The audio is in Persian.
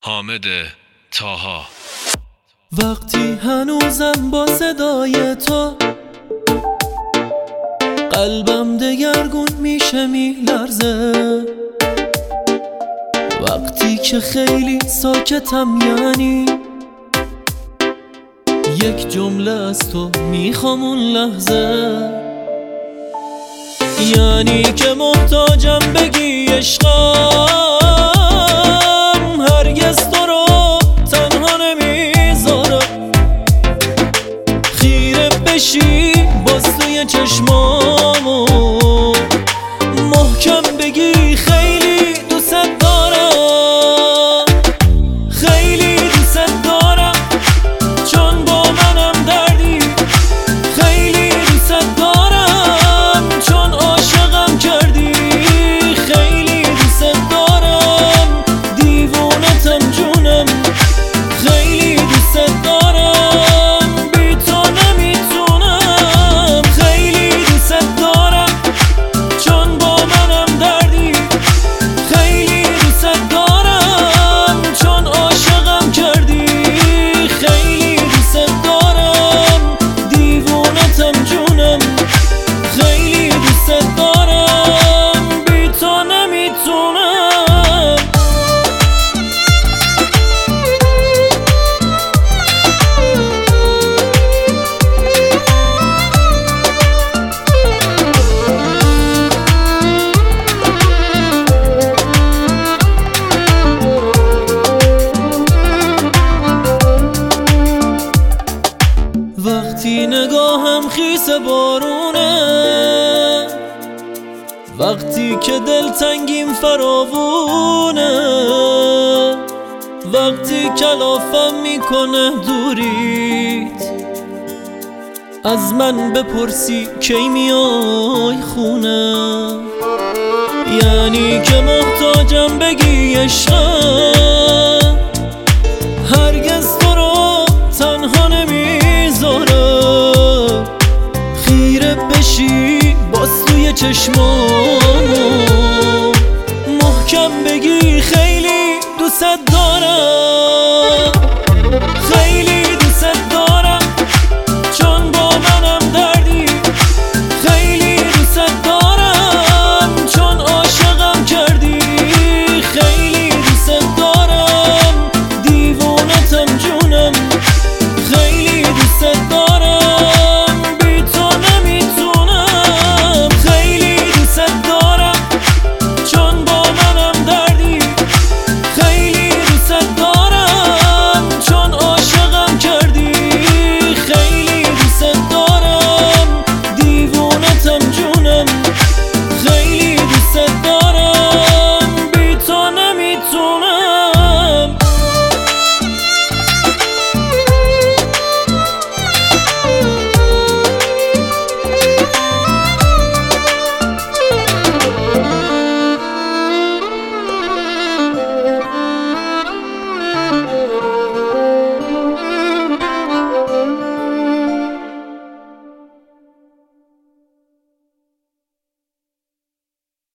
حامد طاها. وقتی هنوزم با صدای تو قلبم دگرگون میشه میلرزه، وقتی که خیلی ساکتم یعنی یک جمله از تو میخوام اون لحظه، یعنی که محتاجم بگی عشقم هرگز تو رو تنها نمیذارم، خیره بشی باز توی چشمامو محکم بگی خیلی دوست دارم، خیلی دوست دارم چون با منم دردی، خیلی دوست دارم چون عاشقم کردی، خیلی دوست دارم دیوونتم جونم، خیلی دوست دارم بی تو نمیتونم، خیلی دوست دارم چون با منم دردی، خیلی دوست دارم چون عاشقم کردی، خیلی دوست دارم دیوونتم جونم، خیلی دوست دارم بی تو نمیتونم. وقتی نگاهم خیس بارونه، وقتی که دلتنگیم فراوونه، وقتی کلافم میکنه دوریت، از من بپرسی کی میای خونه، یعنی که محتاجم بگی عشقم هرگز تو رو تنها نمیذارم، خیره بشی باز توی چشمامو محکم بگی